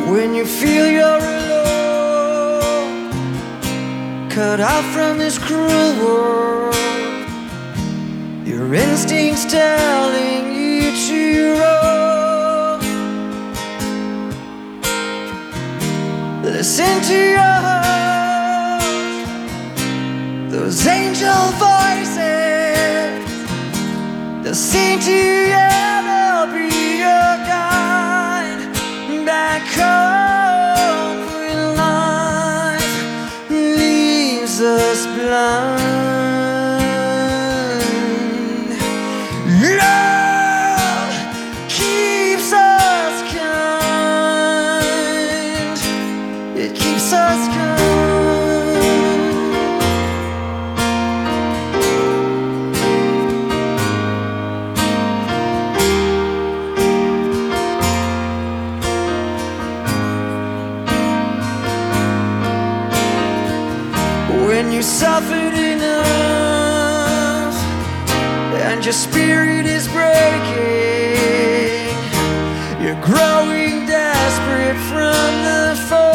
When you feel you're alone, cut off from this cruel world, your instincts telling you to roam. Listen to your heart, those angel voices, they'll sing to you, they'll be your guide back home when life leaves us blind. Love keeps us kind, it keeps us kind. When you suffered enough and your spirit is breaking, you're growing desperate from the fall.